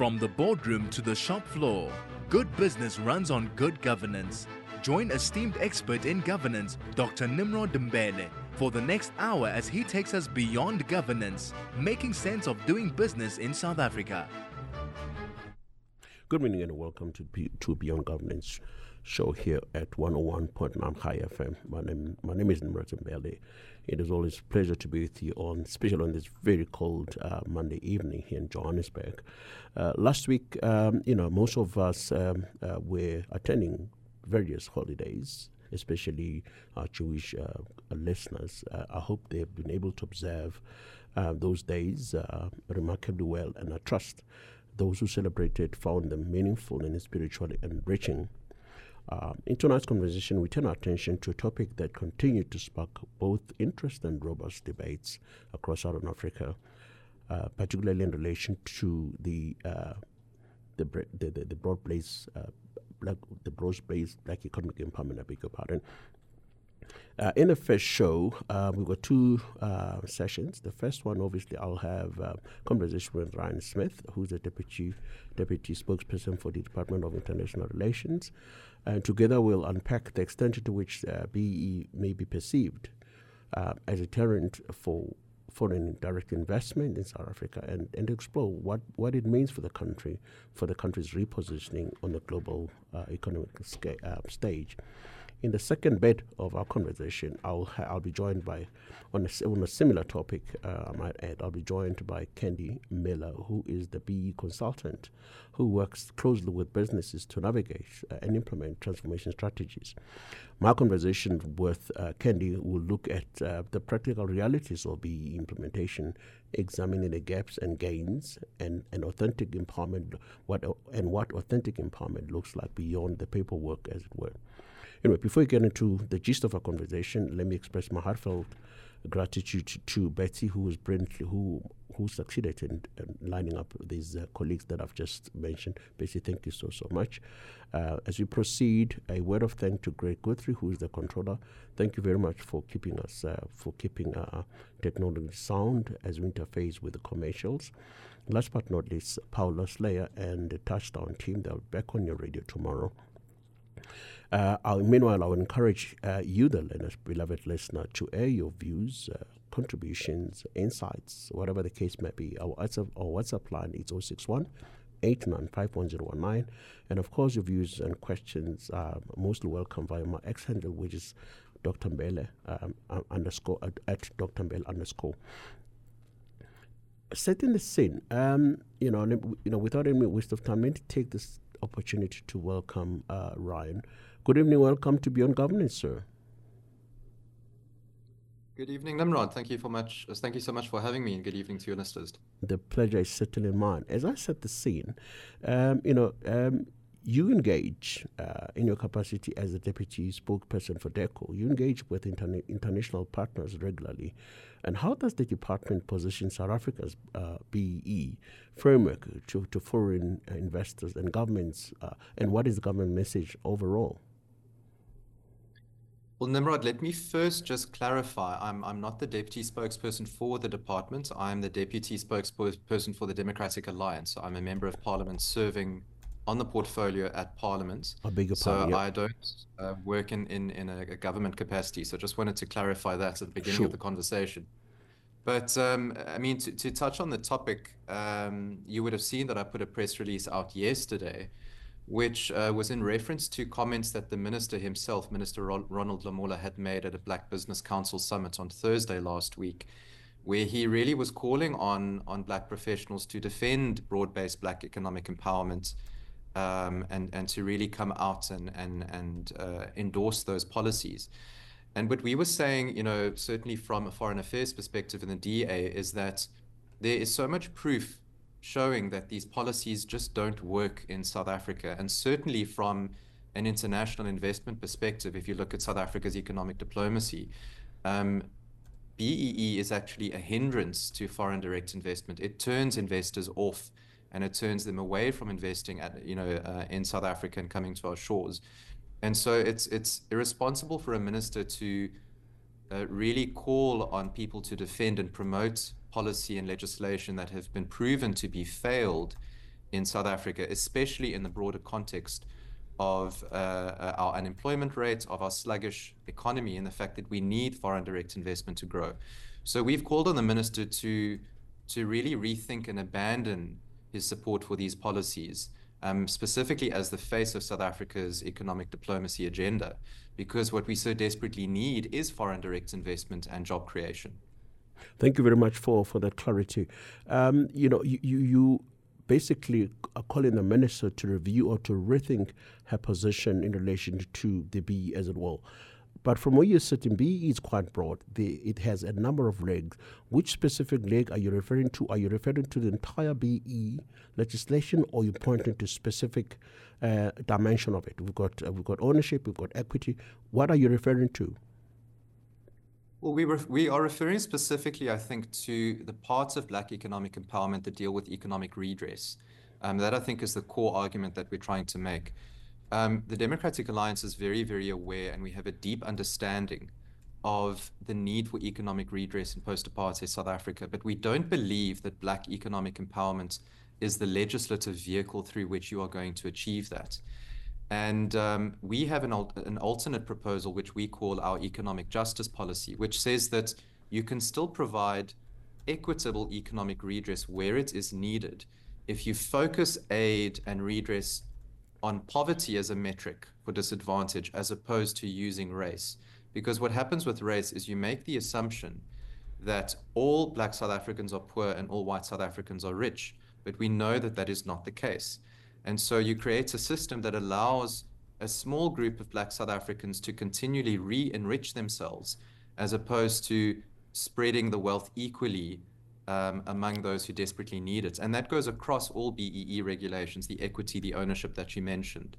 From the boardroom to the shop floor, good business runs on good governance. Join esteemed expert in governance, Dr. Nimrod Mbele, for the next hour as he takes us beyond governance, making sense of doing business in South Africa. Good morning and welcome to Beyond Governance show here at 101.9 High FM. My name is Nimrod Mbele. It is always a pleasure to be with you especially on this very cold Monday evening here in Johannesburg. Last week, most of us were attending various holidays, especially our Jewish listeners. I hope they have been able to observe those days remarkably well, and I trust those who celebrated found them meaningful and spiritually enriching. In tonight's conversation, we turn our attention to a topic that continued to spark both interest and robust debates across Southern Africa, particularly in relation to the broad-based black economic empowerment. I beg your pardon. In the first show, we've got two sessions. The first one, obviously, I'll have a conversation with Ryan Smith, who's the deputy spokesperson for the Department of International Relations. And together we'll unpack the extent to which BEE may be perceived as a deterrent for foreign direct investment in South Africa and explore what it means for the country's repositioning on the global economic stage. In the second bit of our conversation, I'll be joined by, on a similar topic, I might add, I'll be joined by Candy Miller, who is the BE consultant who works closely with businesses to navigate and implement transformation strategies. My conversation with Candy will look at the practical realities of BE implementation, examining the gaps and gains and authentic empowerment, what authentic empowerment looks like beyond the paperwork, as it were. Anyway, before we get into the gist of our conversation, let me express my heartfelt gratitude to Betsy, who succeeded in lining up these colleagues that I've just mentioned. Betsy, thank you so much. As we proceed, a word of thanks to Greg Guthrie, who is the controller. Thank you very much for keeping technology sound as we interface with the commercials. Last but not least, Paula Slayer and the Touchdown team. They'll be back on your radio tomorrow. Meanwhile, I would encourage you, the beloved listener, to air your views, contributions, insights, whatever the case may be. Our WhatsApp line is 061-895-1019. And of course, your views and questions are mostly welcome via my X handle, which is Dr. Mbele _ at Dr. Mbele _. Setting the scene, without any waste of time, I'm going to take this opportunity to welcome Ryan. Good evening, welcome to Beyond Governance, sir. Good evening, Nimrod. Thank you so much for having me, and good evening to your listeners. The pleasure is certainly mine. As I set the scene, you engage in your capacity as the deputy spokesperson for DECO. You engage with international partners regularly. And how does the department position South Africa's BEE framework to foreign investors and governments, and what is the government message overall? Well, Nimrod, let me first just clarify. I'm not the deputy spokesperson for the department. I'm the deputy spokesperson for the Democratic Alliance. I'm a member of Parliament serving on the portfolio at Parliament. I beg your pardon. So I don't work in a government capacity. So just wanted to clarify that at the beginning of the conversation. But to touch on the topic, you would have seen that I put a press release out yesterday, which was in reference to comments that the minister himself, Minister Ronald Lamola, had made at a Black Business Council summit on Thursday last week, where he really was calling on Black professionals to defend broad-based Black economic empowerment, and to really come out and endorse those policies. And what we were saying, certainly from a foreign affairs perspective in the DA, is that there is so much proof showing that these policies just don't work in South Africa. And certainly from an international investment perspective, if you look at South Africa's economic diplomacy, BEE is actually a hindrance to foreign direct investment. It turns investors off, and it turns them away from investing in South Africa and coming to our shores. And so it's irresponsible for a minister to really call on people to defend and promote policy and legislation that have been proven to be failed in South Africa, especially in the broader context of our unemployment rate, of our sluggish economy, and the fact that we need foreign direct investment to grow. So we've called on the minister to really rethink and abandon his support for these policies, specifically as the face of South Africa's economic diplomacy agenda, because what we so desperately need is foreign direct investment and job creation. Thank you very much for that clarity. You basically are calling the minister to review or to rethink her position in relation to the BEE as it will. But from where you're sitting, BEE is quite broad. It has a number of legs. Which specific leg are you referring to? Are you referring to the entire BEE legislation, or are you pointing to specific dimension of it? We've got ownership, we've got equity. What are you referring to? Well, we are referring specifically, I think, to the parts of Black economic empowerment that deal with economic redress. That, I think, is the core argument that we're trying to make. The Democratic Alliance is very, very aware, and we have a deep understanding of the need for economic redress in post-apartheid South Africa, but we don't believe that Black economic empowerment is the legislative vehicle through which you are going to achieve that. And we have an alternate proposal, which we call our economic justice policy, which says that you can still provide equitable economic redress where it is needed if you focus aid and redress on poverty as a metric for disadvantage, as opposed to using race. Because what happens with race is you make the assumption that all Black South Africans are poor and all white South Africans are rich, but we know that that is not the case. And so you create a system that allows a small group of Black South Africans to continually re-enrich themselves, as opposed to spreading the wealth equally among those who desperately need it. And that goes across all BEE regulations, the equity, the ownership that you mentioned.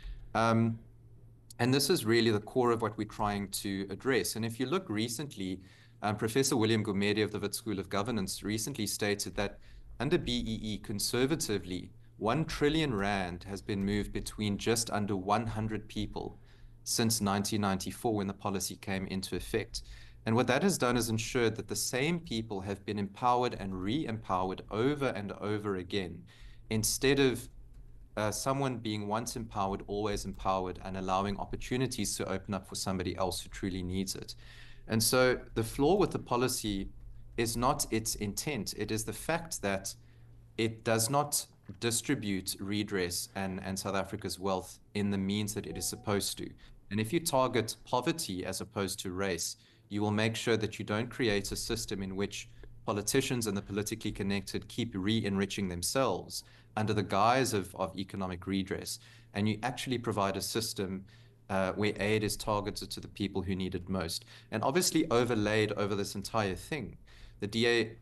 And this is really the core of what we're trying to address. And if you look recently, Professor William Gumede of the Wits School of Governance recently stated that under BEE, conservatively, 1 trillion rand has been moved between just under 100 people since 1994 when the policy came into effect. And what that has done is ensured that the same people have been empowered and re-empowered over and over again, instead of someone being once empowered, always empowered, and allowing opportunities to open up for somebody else who truly needs it. And so the flaw with the policy is not its intent. It is the fact that it does not distribute redress and South Africa's wealth in the means that it is supposed to. And if you target poverty as opposed to race, you will make sure that you don't create a system in which politicians and the politically connected keep re-enriching themselves under the guise of economic redress. And you actually provide a system where aid is targeted to the people who need it most. And obviously overlaid over this entire thing, the DA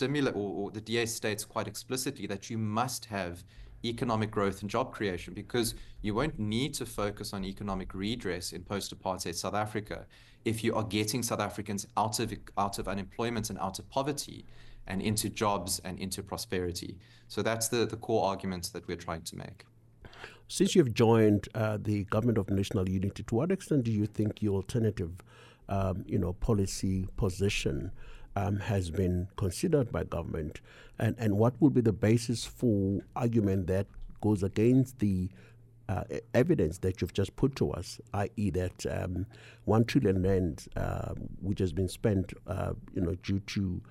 the DA states quite explicitly that you must have economic growth and job creation, because you won't need to focus on economic redress in post-apartheid South Africa if you are getting South Africans out of unemployment and out of poverty and into jobs and into prosperity. So that's the core arguments that we're trying to make. Since you've joined the Government of National Unity, to what extent do you think your alternative policy position has been considered by government, and what will be the basis for argument that goes against the evidence that you've just put to us, i.e. that 1 trillion rand, which has been spent, due to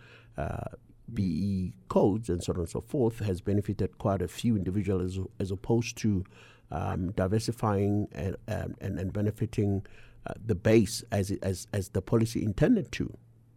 BEE codes and so on and so forth, has benefited quite a few individuals as opposed to diversifying and benefiting the base as the policy intended to?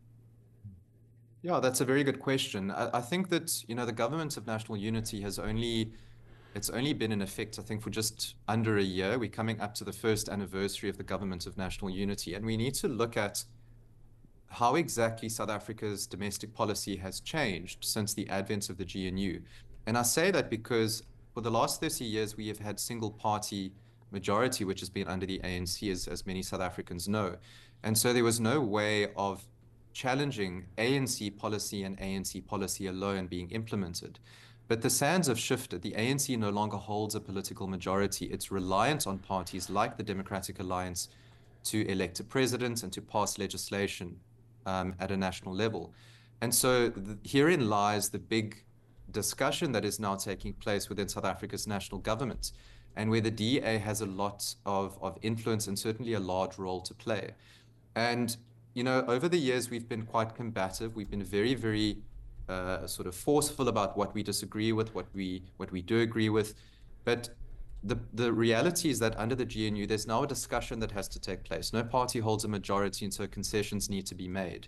Yeah, that's a very good question. I think that, the Government of National Unity it's only been in effect, I think, for just under a year. We're coming up to the first anniversary of the Government of National Unity, and we need to look at how exactly South Africa's domestic policy has changed since the advent of the GNU. And I say that because for the last 30 years, we have had single-party majority, which has been under the ANC, as many South Africans know. And so there was no way of challenging ANC policy and ANC policy alone being implemented. But the sands have shifted. The ANC no longer holds a political majority. It's reliant on parties like the Democratic Alliance to elect a president and to pass legislation at a national level. And so herein lies the big discussion that is now taking place within South Africa's national government, and where the DA has a lot of influence and certainly a large role to play. And, over the years, we've been quite combative. We've been very, very sort of forceful about what we disagree with, what we do agree with. But the reality is that under the GNU, there's now a discussion that has to take place. No party holds a majority, and so concessions need to be made.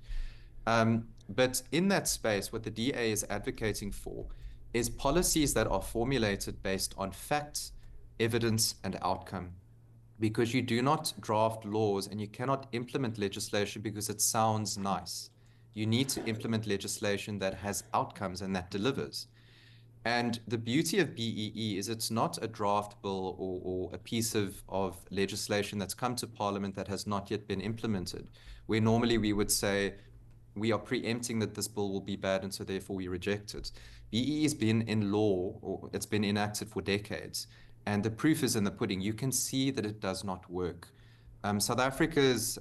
But in that space, what the DA is advocating for is policies that are formulated based on facts, evidence, and outcome. Because you do not draft laws and you cannot implement legislation because it sounds nice. You need to implement legislation that has outcomes and that delivers. And the beauty of BEE is it's not a draft bill or a piece of legislation that's come to Parliament that has not yet been implemented, where normally we would say, we are preempting that this bill will be bad and so therefore we reject it. BEE has been in law, or it's been enacted for decades, and the proof is in the pudding. You can see that it does not work. South Africa's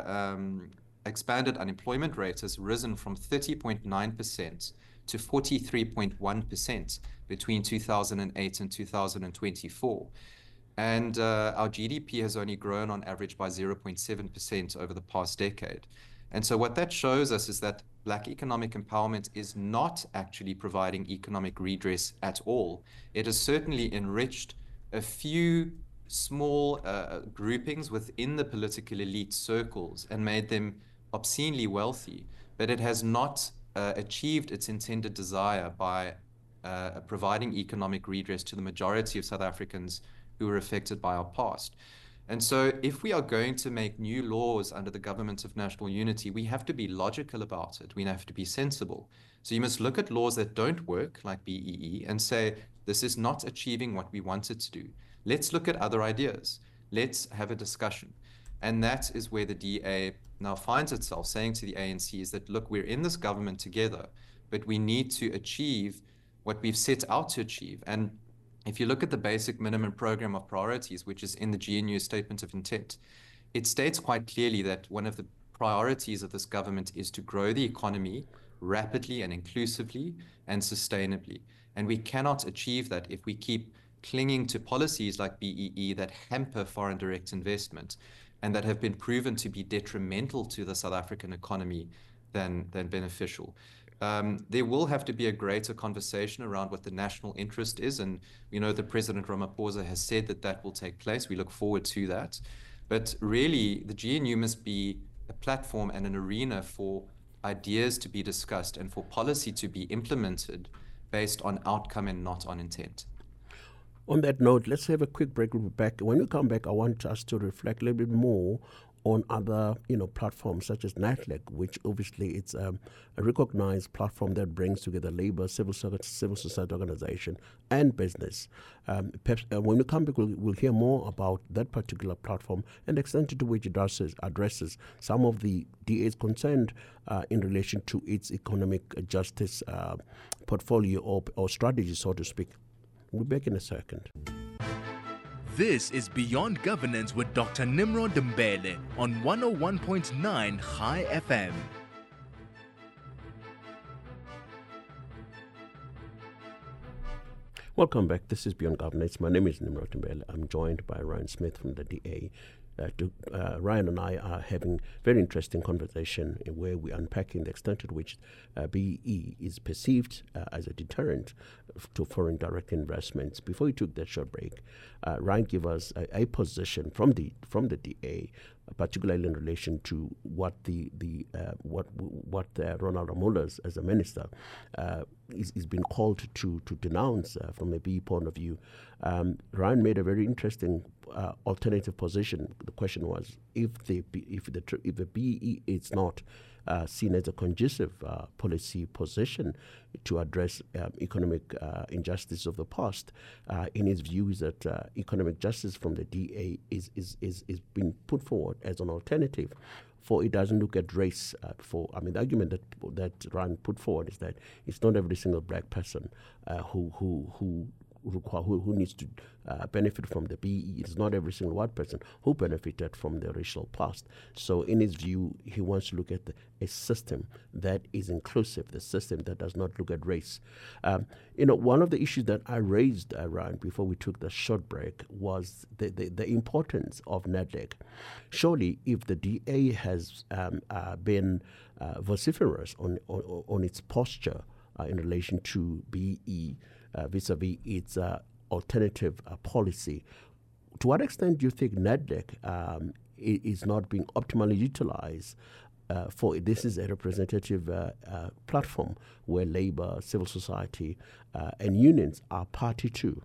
expanded unemployment rate has risen from 30.9% to 43.1% between 2008 and 2024. And our GDP has only grown on average by 0.7% over the past decade. And so what that shows us is that Black economic empowerment is not actually providing economic redress at all. It has certainly enriched a few small groupings within the political elite circles and made them obscenely wealthy, but it has not achieved its intended desire by providing economic redress to the majority of South Africans who were affected by our past. And so if we are going to make new laws under the government of national unity, we have to be logical about it. We have to be sensible. So you must look at laws that don't work, like BEE, and say, this is not achieving what we want it to do. Let's look at other ideas. Let's have a discussion. And that is where the DA now finds itself saying to the ANC is that, look, we're in this government together, but we need to achieve what we've set out to achieve. And if you look at the basic minimum program of priorities, which is in the GNU Statement of Intent, it states quite clearly that one of the priorities of this government is to grow the economy rapidly and inclusively and sustainably. And we cannot achieve that if we keep clinging to policies like BEE that hamper foreign direct investment and that have been proven to be detrimental to the South African economy than beneficial. There will have to be a greater conversation around what the national interest is. And we know that President Ramaphosa has said that that will take place. We look forward to that. But really, the GNU must be a platform and an arena for ideas to be discussed and for policy to be implemented based on outcome and not on intent. On that note, let's have a quick break. We'll be back. When we come back, I want us to reflect a little bit more on other, platforms such as NATLEC, which obviously it's a recognized platform that brings together labor, civil society organization, and business. Perhaps when we come back, we'll hear more about that particular platform and the extent to which it addresses some of the DA's concerned in relation to its economic justice portfolio or strategy, so to speak. We'll be back in a second. This is Beyond Governance with Dr. Nimrod Mbele on 101.9 High FM. Welcome back. This is Beyond Governance. My name is Nimrod Mbele. I'm joined by Ryan Smith from the DA. Ryan and I are having very interesting conversation where we're unpacking the extent to which BEE is perceived as a deterrent to foreign direct investments. Before we took that short break, Ryan gave us a position from the DA, particularly in relation to what Ronald Lamola as a minister is being called to denounce from a BEE point of view. Ryan made a very interesting alternative position. The question was if the BEE is not seen as a conducive policy position to address economic injustice of the past. In his view, is that economic justice from the DA is being put forward as an alternative. For it doesn't look at race. The argument that Ryan put forward is that it's not every single black person who who needs to benefit from the BEE. It's not every single white person who benefited from the racial past. So in his view, he wants to look at a system that is inclusive, the system that does not look at race. One of the issues that I raised, Ryan, before we took the short break was the importance of NEDLAC. Surely, if the DA has been vociferous on its posture in relation to BEE vis-a-vis its alternative policy, to what extent do you think NEDLAC is not being optimally utilized for this is a representative platform where labor, civil society, and unions are party to?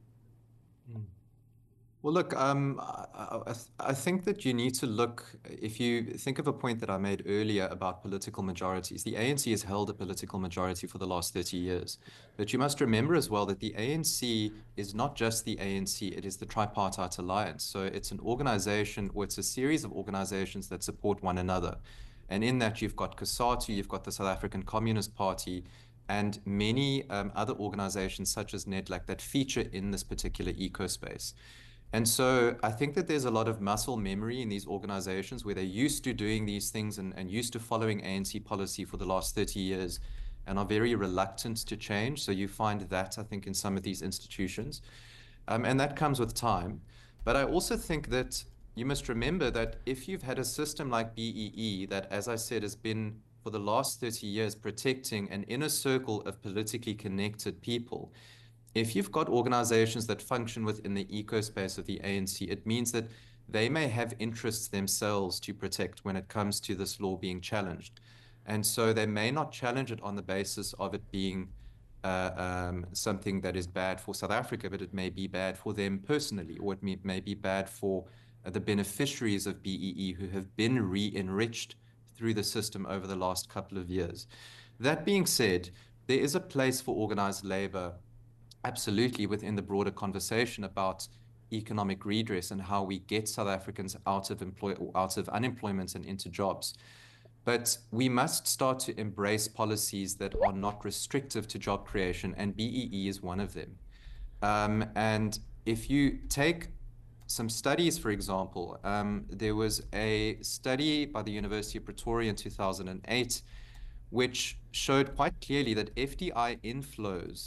Well, look, I think that you need to look, if you think of a point that I made earlier about political majorities, the ANC has held a political majority for the last 30 years. But you must remember as well that the ANC is not just the ANC, it is the Tripartite Alliance. So it's an organization, or it's a series of organizations that support one another. And in that, you've got COSATU, you've got the South African Communist Party, and many other organizations such as NEDLAC that feature in this particular ecospace. And so I think that there's a lot of muscle memory in these organizations where they're used to doing these things and used to following ANC policy for the last 30 years and are very reluctant to change. So you find that, I think, in some of these institutions. And that comes with time. But I also think that you must remember that if you've had a system like BEE that, as I said, has been for the last 30 years protecting an inner circle of politically connected people, if you've got organizations that function within the ecospace of the ANC, it means that they may have interests themselves to protect when it comes to this law being challenged. And so they may not challenge it on the basis of it being something that is bad for South Africa, but it may be bad for them personally, or it may be bad for the beneficiaries of BEE who have been re-enriched through the system over the last couple of years. That being said, there is a place for organized labor absolutely within the broader conversation about economic redress and how we get South Africans out of unemployment and into jobs. But we must start to embrace policies that are not restrictive to job creation, and BEE is one of them. And if you take some studies, for example, there was a study by the University of Pretoria in 2008, which showed quite clearly that FDI inflows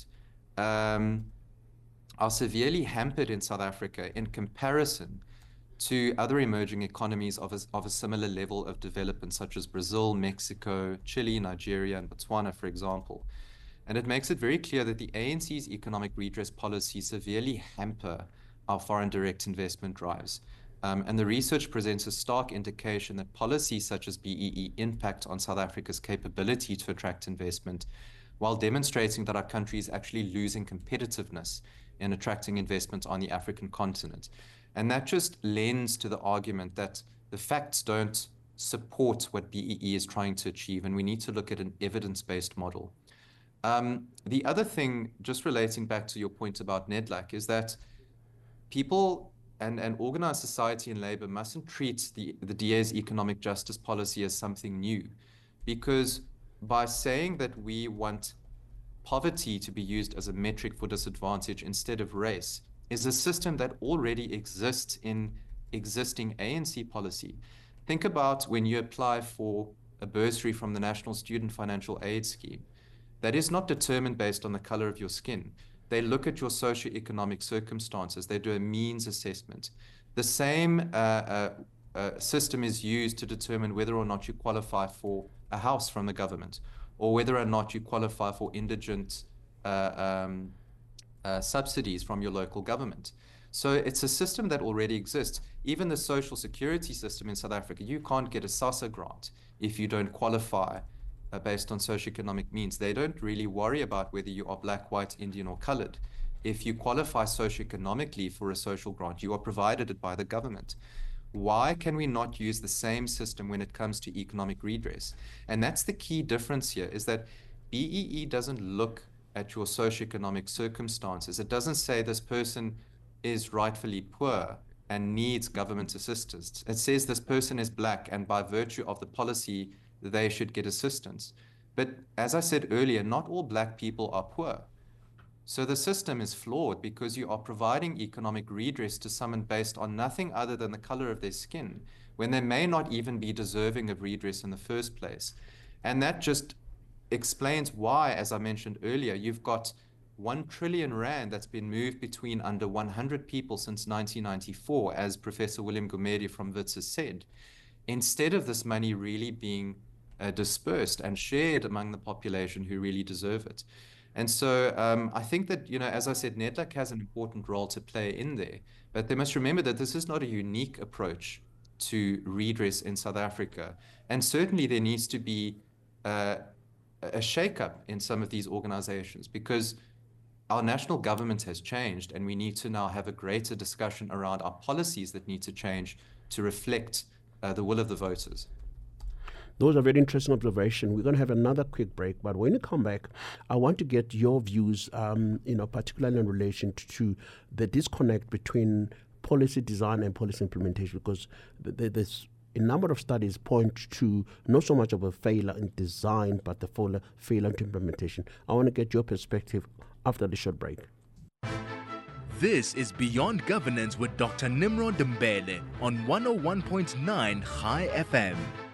are severely hampered in South Africa in comparison to other emerging economies of a similar level of development, such as Brazil, Mexico, Chile, Nigeria, and Botswana, for example. And it makes it very clear that the ANC's economic redress policies severely hamper our foreign direct investment drives. And the research presents a stark indication that policies such as BEE impact on South Africa's capability to attract investment, while demonstrating that our country is actually losing competitiveness in attracting investment on the African continent. And that just lends to the argument that the facts don't support what BEE is trying to achieve, and we need to look at an evidence-based model. The other thing, just relating back to your point about NEDLAC, is that people and organized society and labor mustn't treat the DA's economic justice policy as something new, because by saying that we want poverty to be used as a metric for disadvantage instead of race is a system that already exists in existing ANC policy. Think about when you apply for a bursary from the National Student Financial Aid Scheme. That is not determined based on the color of your skin. They look at your socioeconomic circumstances. They do a means assessment. The same system is used to determine whether or not you qualify for a house from the government, or whether or not you qualify for indigent subsidies from your local government. So it's a system that already exists. Even the social security system in South Africa, you can't get a SASSA grant if you don't qualify based on socioeconomic means. They don't really worry about whether you are black, white, Indian, or colored. If you qualify socioeconomically for a social grant, you are provided it by the government. Why can we not use the same system when it comes to economic redress? And that's the key difference here, is that BEE doesn't look at your socioeconomic circumstances. It doesn't say this person is rightfully poor and needs government assistance. It says this person is black, and by virtue of the policy, they should get assistance. But as I said earlier, not all black people are poor. So the system is flawed because you are providing economic redress to someone based on nothing other than the color of their skin, when they may not even be deserving of redress in the first place. And that just explains why, as I mentioned earlier, you've got 1 trillion rand that's been moved between under 100 people since 1994, as Professor William Gumede from WITS has said, instead of this money really being dispersed and shared among the population who really deserve it. And so I think that, as I said, NEDLAC has an important role to play in there. But they must remember that this is not a unique approach to redress in South Africa. And certainly there needs to be a shakeup in some of these organizations, because our national government has changed, and we need to now have a greater discussion around our policies that need to change to reflect the will of the voters. Those are very interesting observations. We're going to have another quick break, but when you come back, I want to get your views, particularly in relation to the disconnect between policy design and policy implementation, because there's a number of studies point to not so much of a failure in design, but the failure in implementation. I want to get your perspective after the short break. This is Beyond Governance with Dr. Nimrod Mbele on 101.9 High FM.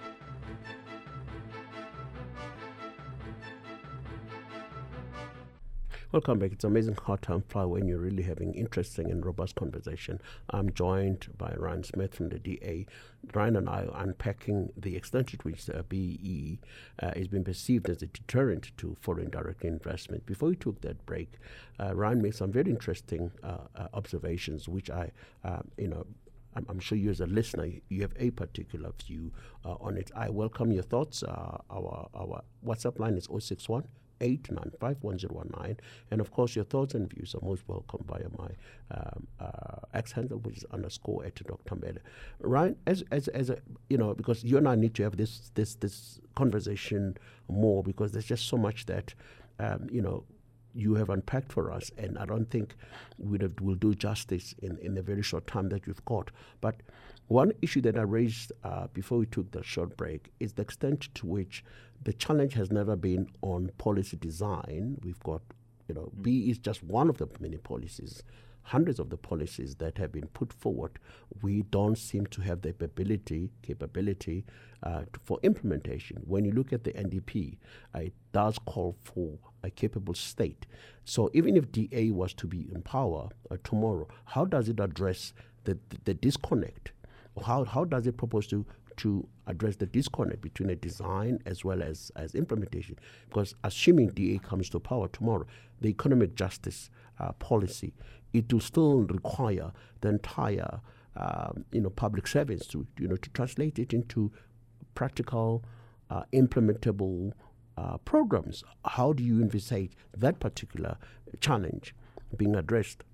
Welcome back. It's amazing how time flies when you're really having interesting and robust conversation. I'm joined by Ryan Smith from the DA. Ryan and I are unpacking the extent to which the BEE is being perceived as a deterrent to foreign direct investment. Before we took that break, Ryan made some very interesting observations, which I'm sure you as a listener, you have a particular view on it. I welcome your thoughts. Our WhatsApp line is 061 8951019, and of course your thoughts and views are most welcome via my X handle, which is _ Dr. Mbele. Ryan, as a because you and I need to have this conversation more, because there's just so much that you have unpacked for us, and I don't think we'll do justice in the very short time that we've got. But one issue that I raised before we took the short break is the extent to which the challenge has never been on policy design. We've got, BEE is just one of the many policies, hundreds of the policies that have been put forward. We don't seem to have the capability for implementation. When you look at the NDP, it does call for a capable state. So even if DA was to be in power tomorrow, how does it address the disconnect? How does it propose to address the disconnect between a design as well as implementation? Because assuming DA comes to power tomorrow, the economic justice policy, it will still require the entire public servants to translate it into practical, implementable programs. How do you envisage that particular challenge being addressed?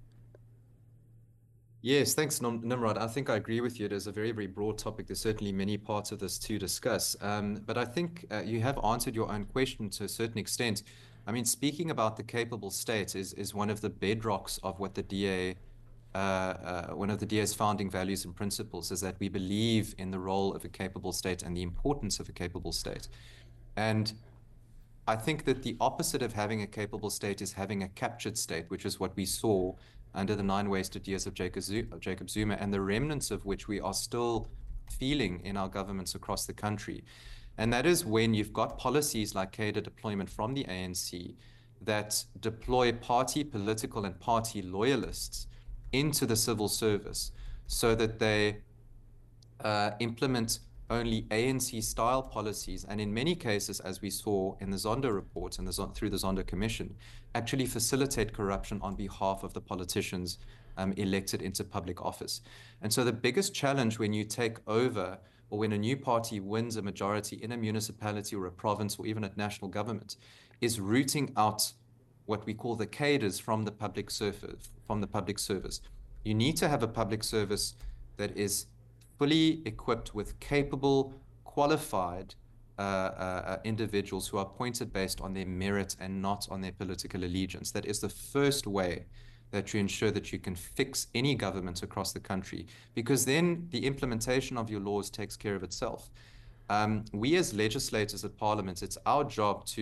Yes, thanks, Nimrod. I think I agree with you. It is a very, very broad topic. There's certainly many parts of this to discuss. But I think you have answered your own question to a certain extent. I mean, speaking about the capable state is one of the bedrocks of what the DA, one of the DA's founding values and principles, is that we believe in the role of a capable state and the importance of a capable state. And I think that the opposite of having a capable state is having a captured state, which is what we saw under the 9 wasted years of Jacob Zuma, and the remnants of which we are still feeling in our governments across the country. And that is when you've got policies like cadre deployment from the ANC that deploy party political and party loyalists into the civil service so that they implement only ANC-style policies, and in many cases, as we saw in the Zondo report and through the Zondo Commission, actually facilitate corruption on behalf of the politicians elected into public office. And so the biggest challenge when you take over, or when a new party wins a majority in a municipality or a province or even at national government, is rooting out what we call the cadres from the public service. You need to have a public service that is fully equipped with capable, qualified individuals who are appointed based on their merit and not on their political allegiance. That is the first way that you ensure that you can fix any government across the country, because then the implementation of your laws takes care of itself. We as legislators at Parliament, it's our job to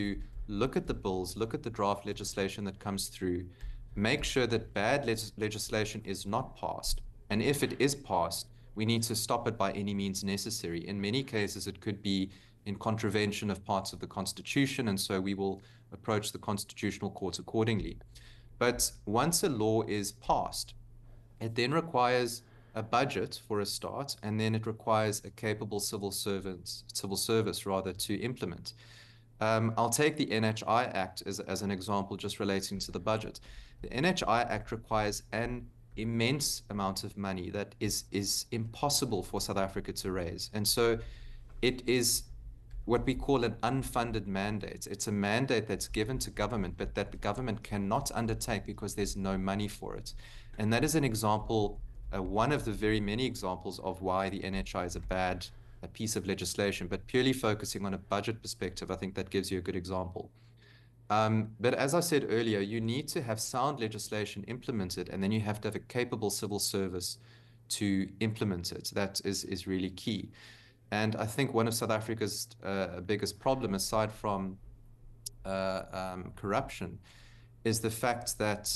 look at the bills, look at the draft legislation that comes through, make sure that bad legislation is not passed. And if it is passed, we need to stop it by any means necessary. In many cases, it could be in contravention of parts of the Constitution, and so we will approach the Constitutional Court accordingly. But once a law is passed, it then requires a budget for a start, and then it requires a capable civil service to implement. I'll take the NHI Act as an example, just relating to the budget. The NHI Act requires an immense amount of money that is impossible for South Africa to raise. And so it is what we call an unfunded mandate. It's a mandate that's given to government, but that the government cannot undertake because there's no money for it. And that is an example, one of the very many examples of why the NHI is a piece of legislation, but purely focusing on a budget perspective, I think that gives you a good example. But as I said earlier, you need to have sound legislation implemented, and then you have to have a capable civil service to implement it. That is really key. And I think one of South Africa's biggest problem, aside from corruption, is the fact that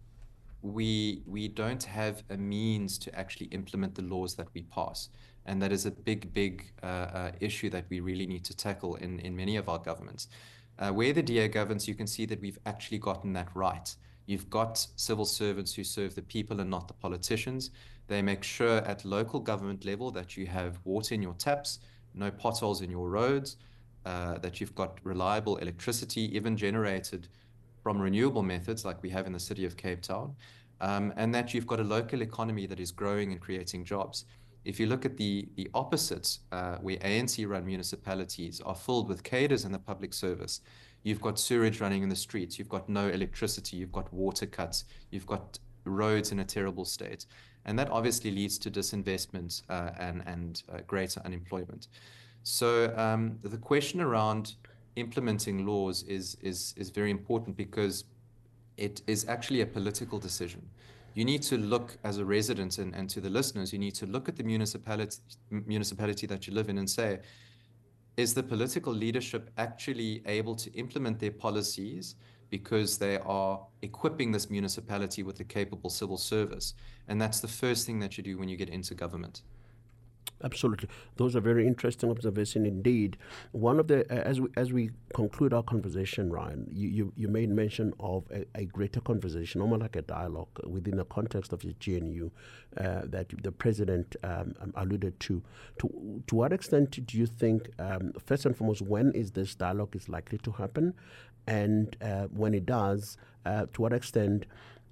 we don't have a means to actually implement the laws that we pass. And that is a big issue that we really need to tackle in many of our governments. Where the DA governs, you can see that we've actually gotten that right. You've got civil servants who serve the people and not the politicians. They make sure at local government level that you have water in your taps, no potholes in your roads, that you've got reliable electricity, even generated from renewable methods like we have in the city of Cape Town, and that you've got a local economy that is growing and creating jobs. If you look at the opposites, where ANC-run municipalities are filled with cadres in the public service, you've got sewage running in the streets, you've got no electricity, you've got water cuts, you've got roads in a terrible state. And that obviously leads to disinvestment and greater unemployment. So the question around implementing laws is very important, because it is actually a political decision. You need to look as a resident, and to the listeners, you need to look at the municipality that you live in and say, is the political leadership actually able to implement their policies because they are equipping this municipality with a capable civil service? And that's the first thing that you do when you get into government. Absolutely. Those are very interesting observations indeed. One of the, as we conclude our conversation, Ryan, you made mention of a greater conversation, almost like a dialogue within the context of the GNU that the president alluded to. To what extent do you think, first and foremost, when is this dialogue is likely to happen? And when it does, to what extent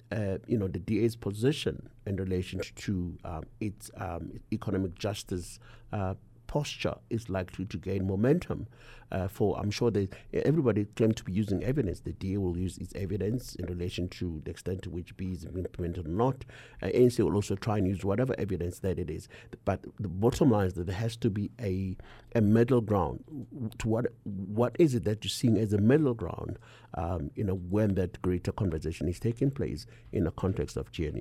the DA's position in relation to its economic justice posture is likely to gain momentum. I'm sure that everybody claims to be using evidence. The DA will use its evidence in relation to the extent to which B is implemented or not. ANC will also try and use whatever evidence that it is. But the bottom line is that there has to be a middle ground. To what is it that you're seeing as a middle ground, when that greater conversation is taking place in the context of GNU?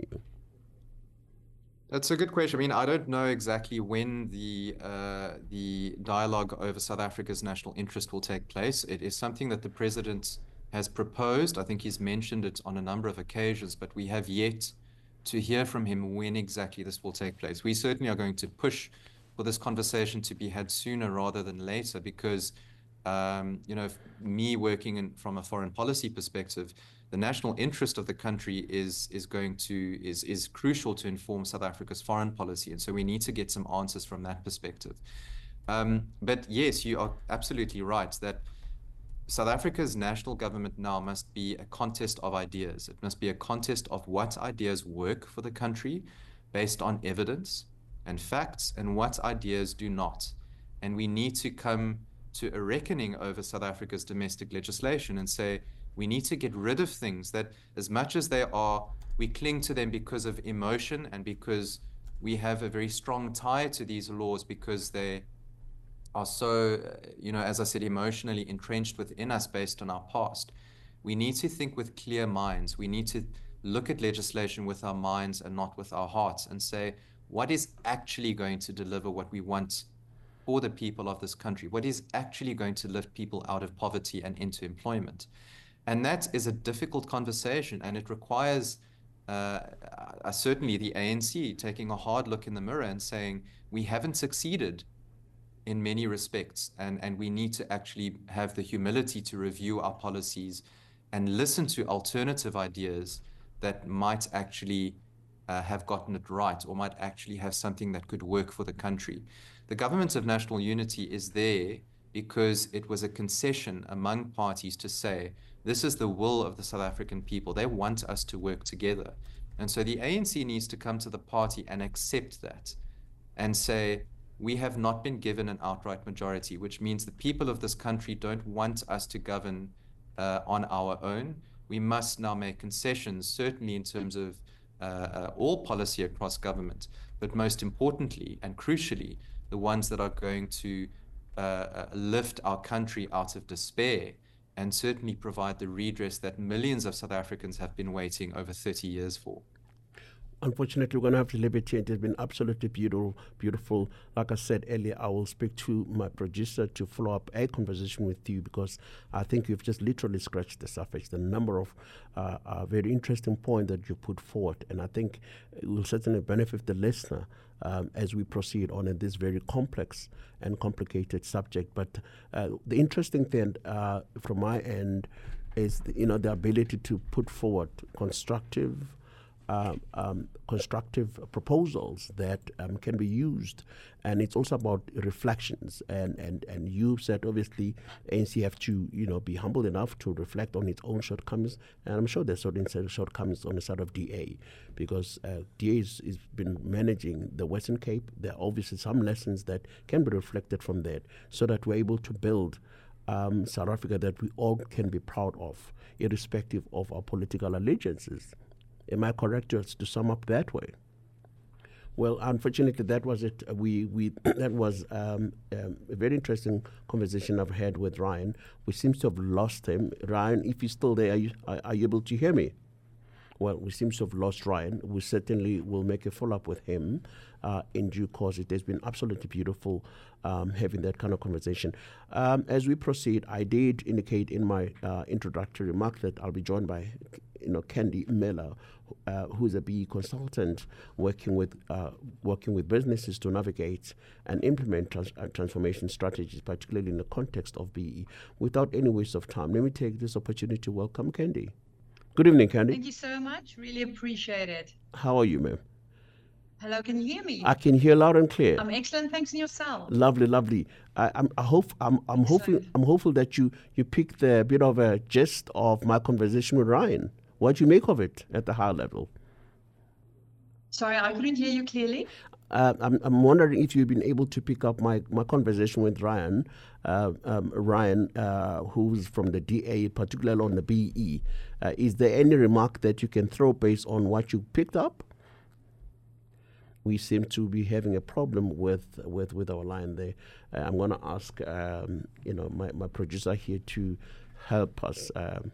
That's a good question. I mean, I don't know exactly when the dialogue over South Africa's national interest will take place. It is something that the president has proposed. I think he's mentioned it on a number of occasions, but we have yet to hear from him when exactly this will take place. We certainly are going to push for this conversation to be had sooner rather than later, because me working from a foreign policy perspective, the national interest of the country is crucial to inform South Africa's foreign policy, and so we need to get some answers from that perspective. But yes, you are absolutely right that South Africa's national government now must be a contest of ideas. It must be a contest of what ideas work for the country based on evidence and facts, and what ideas do not. And we need to come to a reckoning over South Africa's domestic legislation and say, we need to get rid of things that, as much as they are, we cling to them because of emotion and because we have a very strong tie to these laws because they are so, as I said, emotionally entrenched within us based on our past. We need to think with clear minds. We need to look at legislation with our minds and not with our hearts, and say, what is actually going to deliver what we want for the people of this country, what is actually going to lift people out of poverty and into employment. And that is a difficult conversation, and it requires certainly the ANC taking a hard look in the mirror and saying, we haven't succeeded in many respects, and we need to actually have the humility to review our policies and listen to alternative ideas that might actually have gotten it right, or might actually have something that could work for the country. The Government of National Unity is there because it was a concession among parties to say, this is the will of the South African people. They want us to work together. And so the ANC needs to come to the party and accept that and say, we have not been given an outright majority, which means the people of this country don't want us to govern on our own. We must now make concessions, certainly in terms of all policy across government, but most importantly and crucially, the ones that are going to lift our country out of despair and certainly provide the redress that millions of South Africans have been waiting over 30 years for. Unfortunately, we're going to have to leave it here. It has been absolutely beautiful. Like I said earlier, I will speak to my producer to follow up a conversation with you, because I think you've just literally scratched the surface. The number of very interesting points that you put forward, and I think it will certainly benefit the listener as we proceed on in this very complex and complicated subject. But the interesting thing from my end is the ability to put forward constructive proposals that can be used, and it's also about reflections. And you said obviously ANC have to be humble enough to reflect on its own shortcomings, and I'm sure there's certain shortcomings on the side of DA, because DA has been managing the Western Cape. There are obviously some lessons that can be reflected from that, so that we're able to build South Africa that we all can be proud of, irrespective of our political allegiances. Am I correct to sum up that way? Well, unfortunately, that was it. That was a very interesting conversation I've had with Ryan. We seem to have lost him. Ryan, if he's still there, are you able to hear me? Well, we seem to have lost Ryan. We certainly will make a follow-up with him in due course. It has been absolutely beautiful having that kind of conversation. As we proceed, I did indicate in my introductory remark that I'll be joined by Candy Miller, who's a BE consultant working with businesses to navigate and implement transformation strategies, particularly in the context of BE. Without any waste of time, let me take this opportunity to welcome Candy. Good evening, Candy. Thank you so much. Really appreciate it. How are you, ma'am? Hello, can you hear me? I can hear loud and clear. I'm excellent, thanks, and yourself? Lovely. I'm hopeful that you picked a bit of a gist of my conversation with Ryan. What do you make of it at the high level? Sorry, I couldn't hear you clearly. I'm wondering if you've been able to pick up my conversation with Ryan, who's from the DA, particularly on the BE. Is there any remark that you can throw based on what you picked up? We seem to be having a problem with our line there. I'm going to ask my producer here to help us.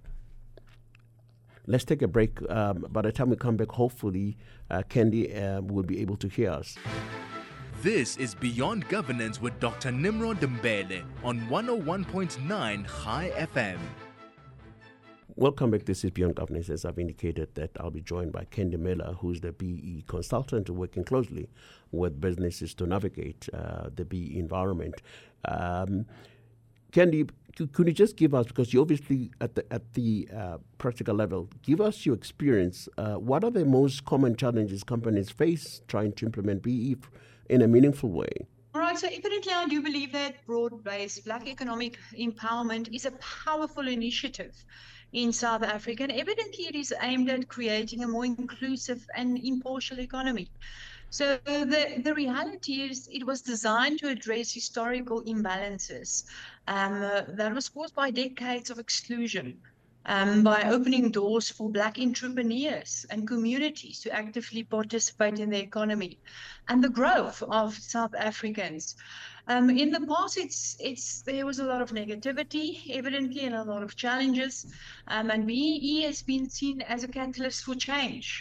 Let's take a break. By the time we come back, hopefully, Candy will be able to hear us. This is Beyond Governance with Dr. Nimrod Mbele on 101.9 High FM. Welcome back. This is Beyond Governance. As I've indicated, that I'll be joined by Candy Miller, who's the BE consultant working closely with businesses to navigate the BE environment. Candy, could you just give us, because you obviously at the practical level, give us your experience. What are the most common challenges companies face trying to implement BE in a meaningful way? All right, so evidently I do believe that broad-based Black economic empowerment is a powerful initiative in South Africa, and evidently it is aimed at creating a more inclusive and impartial economy. So the reality is it was designed to address historical imbalances that was caused by decades of exclusion, by opening doors for Black entrepreneurs and communities to actively participate in the economy and the growth of South Africans. In the past, there was a lot of negativity, evidently, and a lot of challenges, and BEE has been seen as a catalyst for change.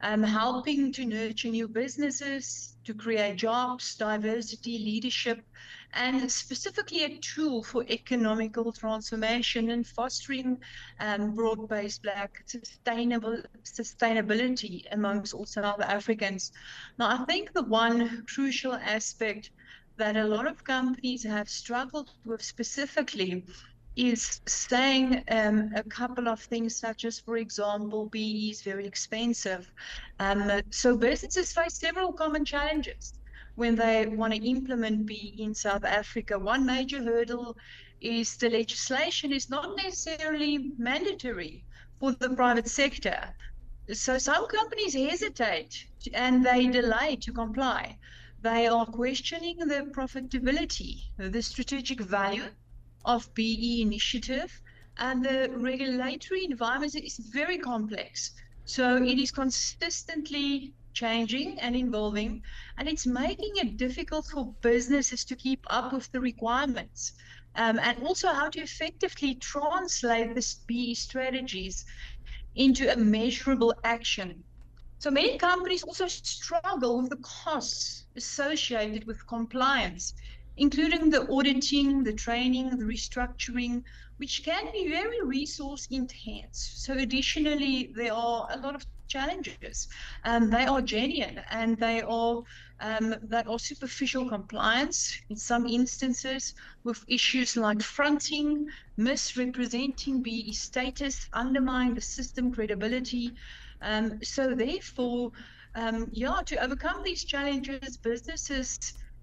helping to nurture new businesses, to create jobs, diversity, leadership, and specifically a tool for economical transformation and fostering broad-based Black sustainability amongst all South Africans. Now, I think the one crucial aspect that a lot of companies have struggled with specifically is saying a couple of things, such as, for example, BE is very expensive. So businesses face several common challenges when they want to implement BE in South Africa. One major hurdle is the legislation is not necessarily mandatory for the private sector. So some companies hesitate and they delay to comply. They are questioning the profitability, the strategic value of BE initiative, and the regulatory environment is very complex. So it is consistently changing and evolving, and it's making it difficult for businesses to keep up with the requirements, and also how to effectively translate this BE strategies into a measurable action. So many companies also struggle with the costs associated with compliance, including the auditing, the training, the restructuring, which can be very resource intense. So additionally, there are a lot of challenges, and they are genuine, and they are superficial compliance in some instances, with issues like fronting, misrepresenting BE status, undermine the system credibility. So therefore, to overcome these challenges, businesses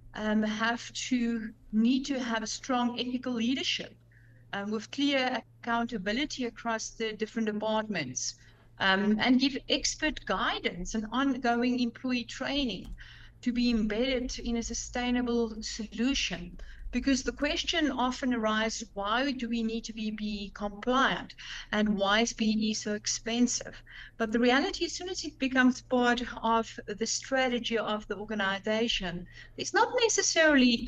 need to have a strong ethical leadership with clear accountability across the different departments, and give expert guidance and ongoing employee training to be embedded in a sustainable solution. Because the question often arises, why do we need to be BE compliant, and why is BE so expensive? But the reality, as soon as it becomes part of the strategy of the organization, it's not necessarily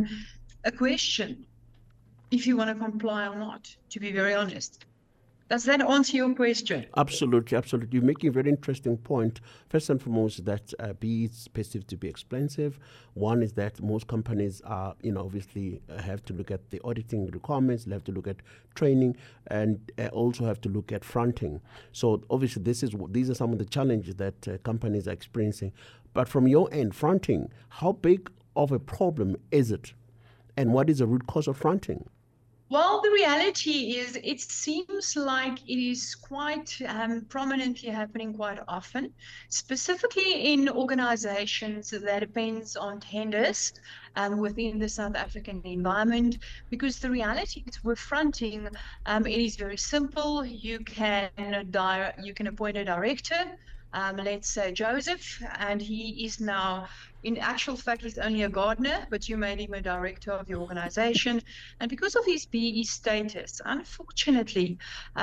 a question if you want to comply or not, to be very honest. Does that answer your question? Absolutely, absolutely. You're making a very interesting point. First and foremost, that BE is perceived to be expensive. One is that most companies are, obviously have to look at the auditing requirements, they have to look at training, and also have to look at fronting. So obviously, these are some of the challenges that companies are experiencing. But from your end, fronting, how big of a problem is it? And what is the root cause of fronting? Well, the reality is it seems like it is quite prominently happening quite often, specifically in organizations that depends on tenders within the South African environment, because the reality is with fronting, it is very simple. You can appoint a director, let's say Joseph, and he is now, in actual fact, he's only a gardener, but you made him a director of your organization. And because of his BE status, unfortunately,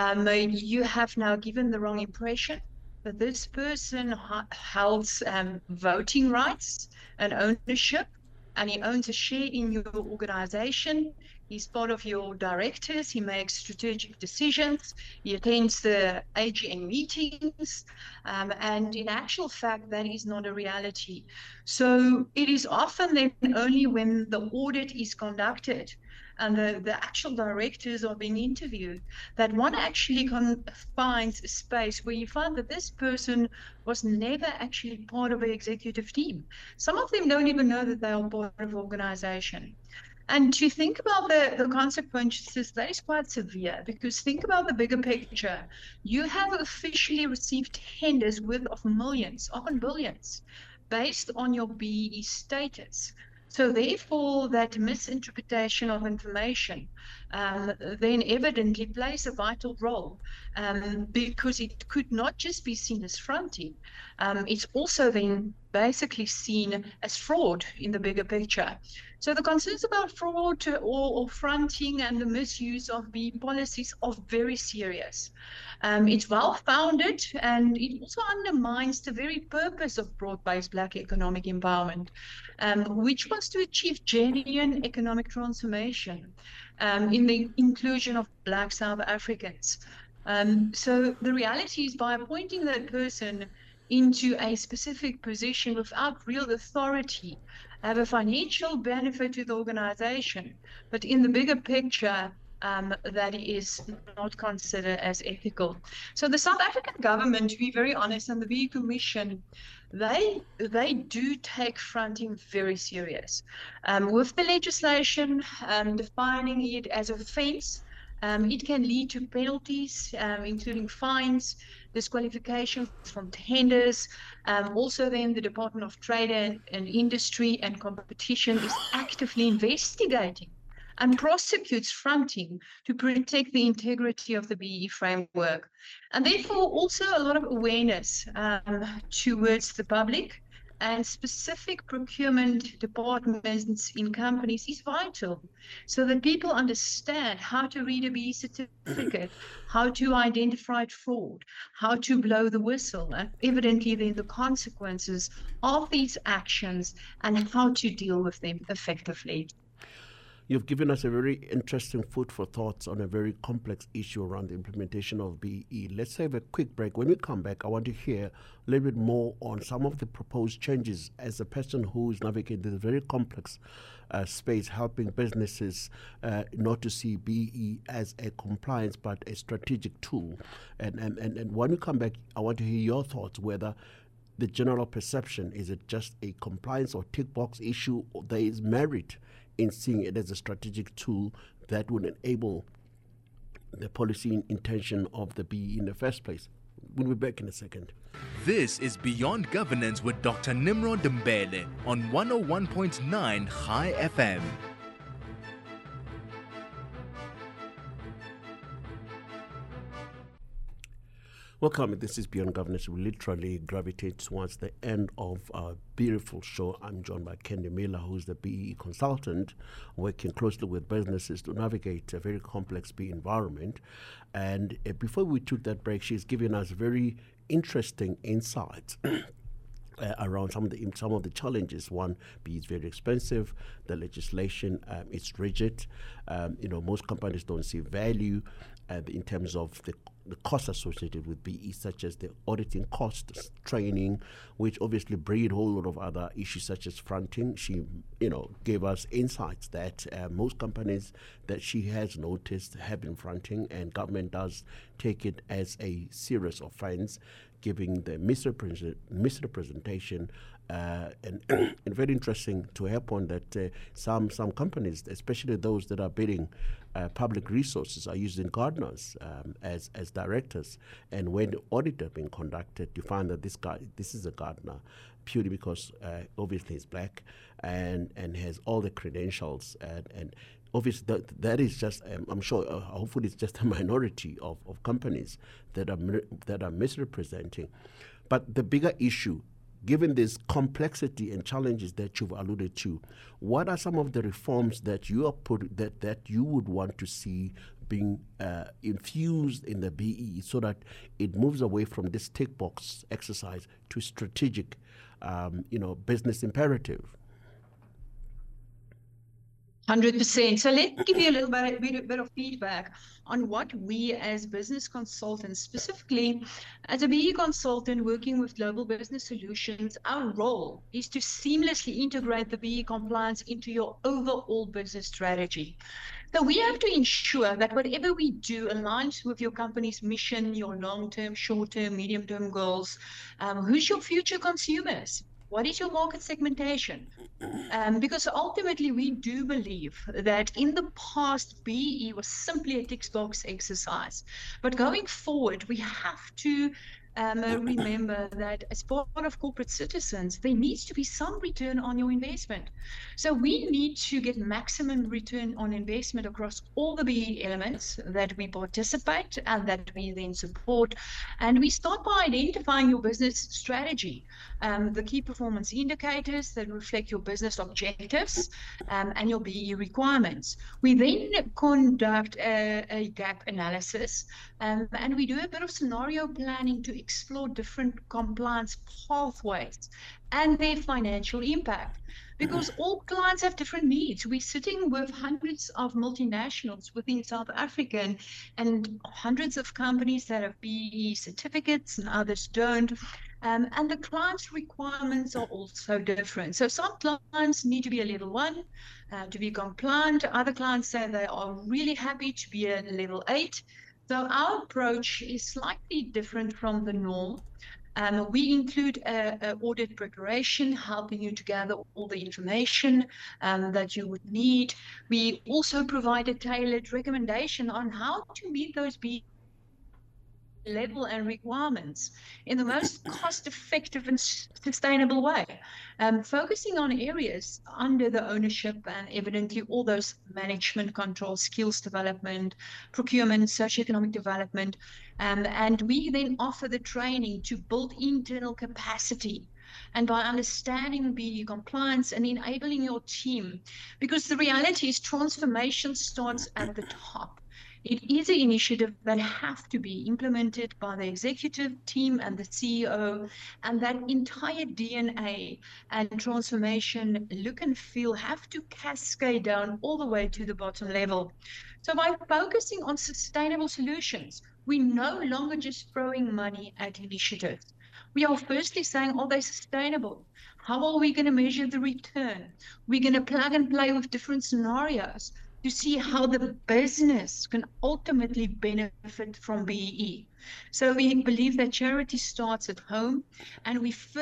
you have now given the wrong impression that this person holds voting rights and ownership, and he owns a share in your organization. He's part of your directors. He makes strategic decisions. He attends the AGM meetings. And in actual fact, that is not a reality. So it is often then only when the audit is conducted and the actual directors are being interviewed that one actually finds a space where you find that this person was never actually part of an executive team. Some of them don't even know that they are part of an organization. And to think about the consequences, that is quite severe, because think about the bigger picture. You have officially received tenders worth of millions, often billions, based on your BE status. So therefore, that misinterpretation of information then evidently plays a vital role, because it could not just be seen as fronting. It's also then basically seen as fraud in the bigger picture. So the concerns about fraud or fronting and the misuse of BE policies are very serious. It's well-founded, and it also undermines the very purpose of broad-based Black economic empowerment, which was to achieve genuine economic transformation in the inclusion of Black South Africans. So the reality is, by appointing that person, into a specific position without real authority have a financial benefit to the organization, but in the bigger picture, that is not considered as ethical. So the South African government, to be very honest, and the BEE Commission, they do take fronting very serious. With the legislation defining it as an offence, it can lead to penalties, including fines, disqualification from tenders. Also then the Department of Trade and Industry and Competition is actively investigating and prosecutes fronting to protect the integrity of the BEE framework. And therefore also a lot of awareness towards the public and specific procurement departments in companies is vital so that people understand how to read a BEE certificate, how to identify fraud, how to blow the whistle, and evidently then the consequences of these actions and how to deal with them effectively. You've given us a very interesting food for thoughts on a very complex issue around the implementation of BEE. Let's have a quick break. When we come back, I want to hear a little bit more on some of the proposed changes as a person who is navigating this very complex space, helping businesses not to see BEE as a compliance but a strategic tool. And when we come back, I want to hear your thoughts whether the general perception, is it just a compliance or tick box issue, or there is merit in seeing it as a strategic tool that would enable the policy intention of the BEE in the first place. We'll be back in a second. This is Beyond Governance with Dr. Nimrod Mbele on 101.9 High FM. Welcome. This is Beyond Governance. We literally gravitate towards the end of our beautiful show. I'm joined by Candy Miller, who's the BEE consultant, working closely with businesses to navigate a very complex BEE environment. And before we took that break, she's given us very interesting insights around some of the challenges. One, BEE is very expensive. The legislation is rigid. Most companies don't see value in terms of the costs associated with BEE, such as the auditing costs, training, which obviously breed a whole lot of other issues such as fronting. She, gave us insights that most companies that she has noticed have been fronting, and government does take it as a serious offense, giving the misrepresentation. And very interesting to her point that some companies, especially those that are bidding public resources, are using gardeners as directors. And when the audit has been conducted, you find that this is a gardener purely because obviously he's black and has all the credentials and obviously that is just I'm sure hopefully it's just a minority of companies that are misrepresenting. But the bigger issue, given this complexity and challenges that you've alluded to, what are some of the reforms that that you would want to see being infused in the BEE so that it moves away from this tick box exercise to strategic, business imperative? 100%. So let me give you a little bit of feedback on what we as business consultants, specifically as a BEE consultant working with Global Business Solutions, our role is to seamlessly integrate the BEE compliance into your overall business strategy. So we have to ensure that whatever we do aligns with your company's mission, your long-term, short-term, medium-term goals. Who's your future consumers? What is your market segmentation? Because ultimately we do believe that in the past, BEE was simply a tick box exercise. But going forward, we have to remember that as part of corporate citizens, there needs to be some return on your investment. So we need to get maximum return on investment across all the BEE elements that we participate and that we then support. And we start by identifying your business strategy, the key performance indicators that reflect your business objectives and your BEE requirements. We then conduct a gap analysis and we do a bit of scenario planning to explore different compliance pathways and their financial impact, because all clients have different needs. We're sitting with hundreds of multinationals within South Africa and hundreds of companies that have BEE certificates and others don't. And the client's requirements are also different. So some clients need to be a level 1 to be compliant. Other clients say they are really happy to be a level 8. So our approach is slightly different from the norm. We include a audit preparation, helping you to gather all the information that you would need. We also provide a tailored recommendation on how to meet those level and requirements in the most cost-effective and sustainable way, focusing on areas under the ownership and evidently all those management control, skills development, procurement, socioeconomic development, and we then offer the training to build internal capacity. And by understanding BE compliance and enabling your team, because the reality is transformation starts at the top. It is an initiative that have to be implemented by the executive team and the CEO, and that entire DNA and transformation look and feel have to cascade down all the way to the bottom level. So by focusing on sustainable solutions, we're no longer just throwing money at initiatives. We are firstly saying, are they sustainable? How are we going to measure the return? We're going to plug and play with different scenarios to see how the business can ultimately benefit from BEE. So we believe that charity starts at home, and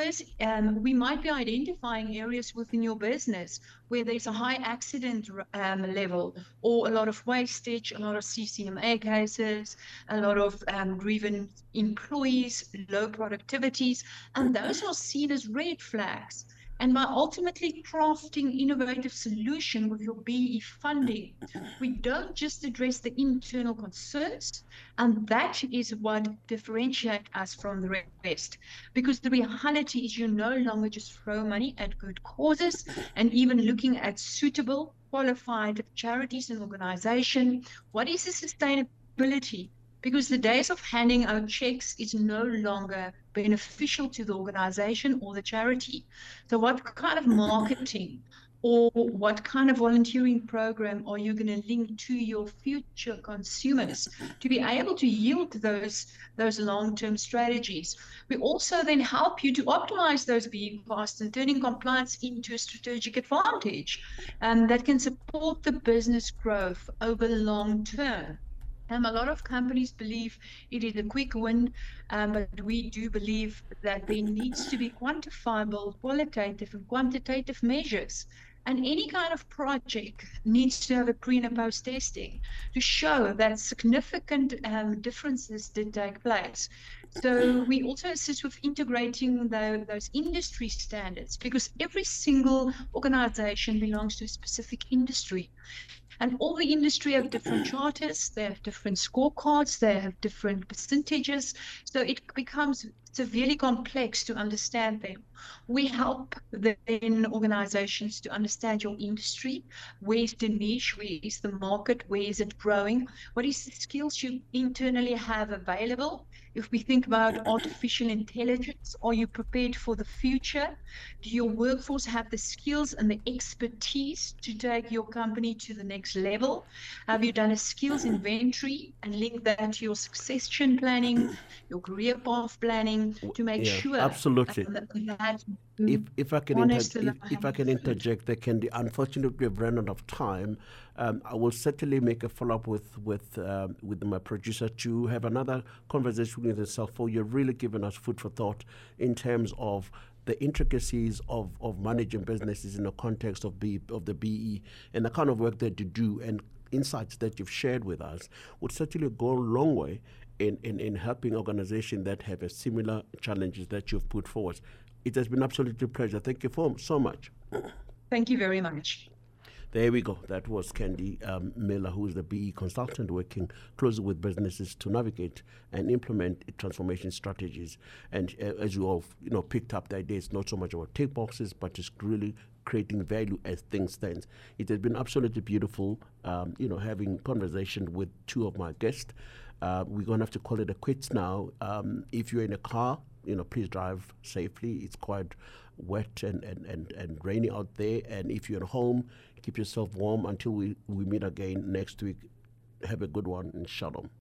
we might be identifying areas within your business where there's a high accident level, or a lot of wastage, a lot of CCMA cases, a lot of grieving employees, low productivities, and those are seen as red flags. And by ultimately crafting innovative solution with your BE funding, we don't just address the internal concerns, and that is what differentiates us from the rest. Because the reality is you no longer just throw money at good causes, and even looking at suitable, qualified charities and organizations. What is the sustainability? Because the days of handing out checks is no longer beneficial to the organization or the charity. So what kind of marketing or what kind of volunteering program are you going to link to your future consumers to be able to yield those long-term strategies? We also then help you to optimize those BE costs and turning compliance into a strategic advantage that can support the business growth over the long term. A lot of companies believe it is a quick win, but we do believe that there needs to be quantifiable, qualitative and quantitative measures. And any kind of project needs to have a pre and post testing to show that significant differences did take place. So we also assist with integrating those industry standards, because every single organization belongs to a specific industry. And all the industry have different charters, they have different scorecards, they have different percentages. So it becomes severely complex to understand them. We help then organizations to understand your industry. Where is the niche? Where is the market? Where is it growing? What is the skills you internally have available? If we think about artificial intelligence, are you prepared for the future? Do your workforce have the skills and the expertise to take your company to the next level? Have you done a skills inventory and link that to your succession planning, your career path planning, to make sure absolutely. that if I can interject there, Candy, unfortunately we've run out of time. I will certainly make a follow-up with my producer to have another conversation with yourself, for you've really given us food for thought in terms of the intricacies of managing businesses in the context of the BE, and the kind of work that you do and insights that you've shared with us would certainly go a long way in helping organizations that have a similar challenges that you've put forward. It has been absolutely a pleasure. Thank you so much. Thank you very much. There we go. That was Candy Miller, who is the BE consultant working closely with businesses to navigate and implement transformation strategies. And as you all picked up, the idea is not so much about tick boxes, but it's really creating value as things stand. It has been absolutely beautiful, having conversation with two of my guests. We're going to have to call it a quits now. If you're in a car, please drive safely. It's quite wet and rainy out there. And if you're at home, keep yourself warm until we meet again next week. Have a good one, and shalom.